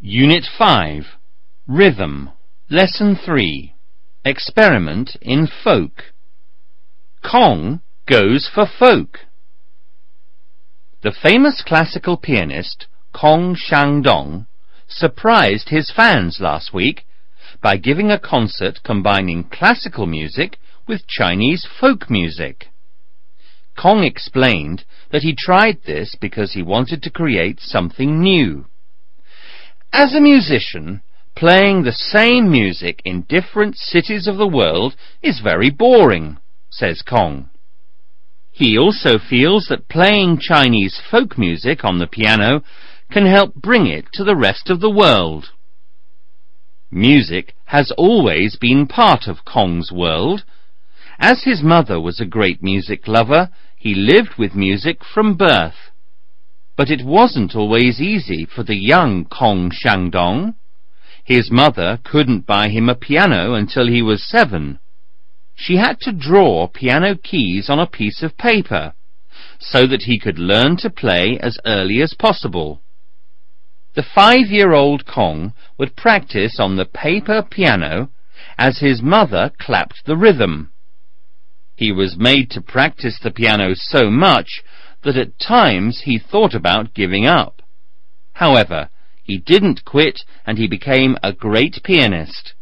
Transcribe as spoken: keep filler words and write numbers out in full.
Unit five. Rhythm. Lesson three. Experiment in folk. Kong goes for folk. The famous classical pianist Kong Shandong surprised his fans last week by giving a concert combining classical music with Chinese folk music. Kong explained that he tried this because he wanted to create something new. As a musician, playing the same music in different cities of the world is very boring, says Kong. He also feels that playing Chinese folk music on the piano can help bring it to the rest of the world. Music has always been part of Kong's world. As his mother was a great music lover, he lived with music from birth. But it wasn't always easy for the young Kong Shandong. His mother couldn't buy him a piano until he was seven. She had to draw piano keys on a piece of paper so that he could learn to play as early as possible. The five-year-old Kong would practice on the paper piano as his mother clapped the rhythm. He was made to practice the piano so much that at times he thought about giving up. However, he didn't quit and he became a great pianist.